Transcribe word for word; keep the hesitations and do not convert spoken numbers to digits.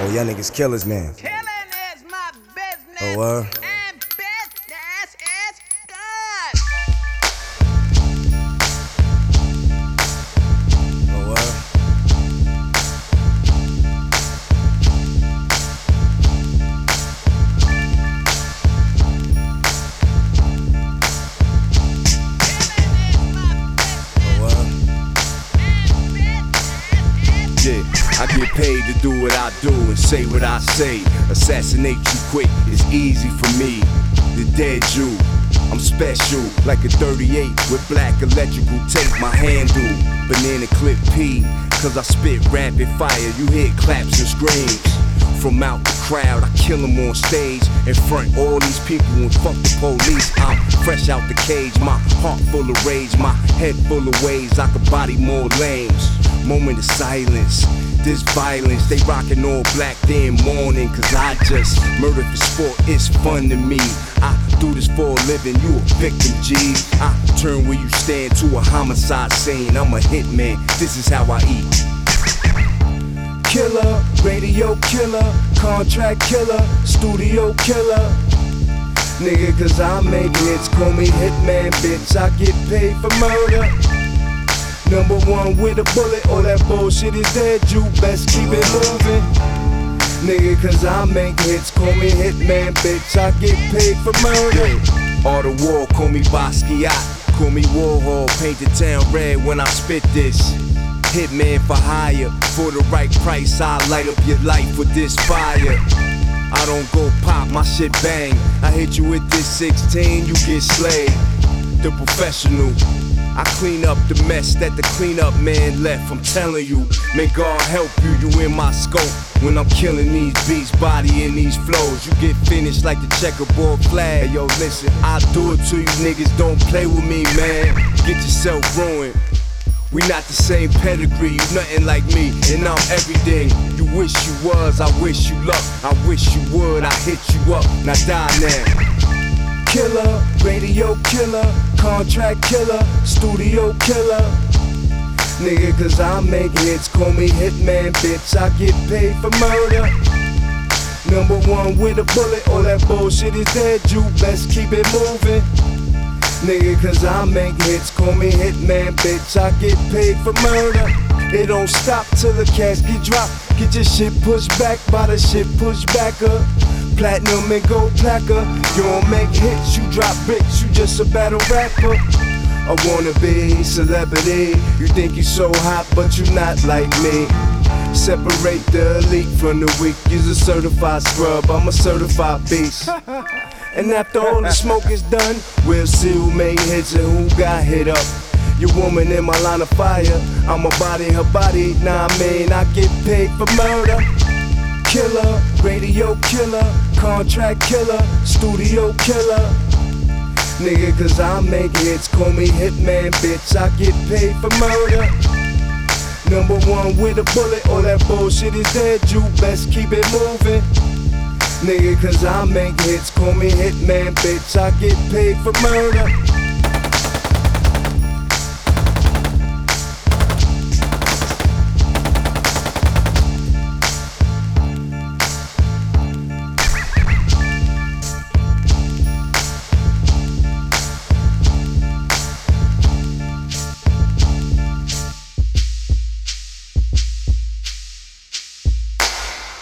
Oh, y'all niggas killers, man. Killing is my business. Oh, uh. And business is good. Oh, uh. I get paid to do what I do and say what I say. Assassinate you quick, it's easy for me. The dead Jew, I'm special, like a thirty-eight with black electrical tape. My handle, banana clip P, cause I spit rapid fire. You hear claps and screams from out the crowd. I kill them on stage in front all these people and fuck the police. I'm fresh out the cage, my heart full of rage, my head full of ways I could body more lames. Moment of silence, this violence. They rockin' all black, they in mourning, cause I just murder for sport, it's fun to me. I do this for a living, you a victim, G. I turn where you stand to a homicide scene. I'm a hitman, this is how I eat. Killer, radio killer, contract killer, studio killer. Nigga, cause I make hits, call me hitman, bitch. I get paid for murder. Number one with a bullet, all that bullshit is dead, you best keep it moving. Nigga, cause I make hits, call me hitman, bitch. I get paid for murder. All the war, call me Basquiat, call me Warhol, paint the town red when I spit this. Hitman for hire, for the right price, I light up your life with this fire. I don't go pop, my shit bang. I hit you with this sixteen, you get slayed. The professional, I clean up the mess that the cleanup man left. I'm telling you, may God help you, you in my scope. When I'm killing these beats, body in these flows, you get finished like the checkerboard flag. Hey, yo, listen, I do it to you niggas, don't play with me, man. Get yourself ruined. We not the same pedigree, you nothing like me, and I'm everything you wish you was. I wish you luck, I wish you would. I hit you up, now die now. Killer, radio killer, contract killer, studio killer. Nigga, cause I make hits, call me hitman, bitch. I get paid for murder. Number one with a bullet, all that bullshit is dead, you best keep it moving. Nigga, cause I make hits, call me hitman, bitch. I get paid for murder. It don't stop till the casket drop. Get your shit pushed back by the shit pushed back up. Platinum and gold placker. You don't make hits, you drop bricks, you just a battle rapper. I wanna be celebrity. You think you so hot, but you not like me. Separate the elite from the weak. You's a certified scrub, I'm a certified beast. And after all the smoke is done, we'll see who made hits and who got hit up. Your woman in my line of fire, I'ma body her body. Nah, I mean, I get paid for murder. Killer, radio killer, contract killer, studio killer. Nigga, cause I make hits, call me hitman, bitch. I get paid for murder. Number one with a bullet, all that bullshit is dead, you best keep it moving. Nigga, cause I make hits, call me hitman, bitch. I get paid for murder.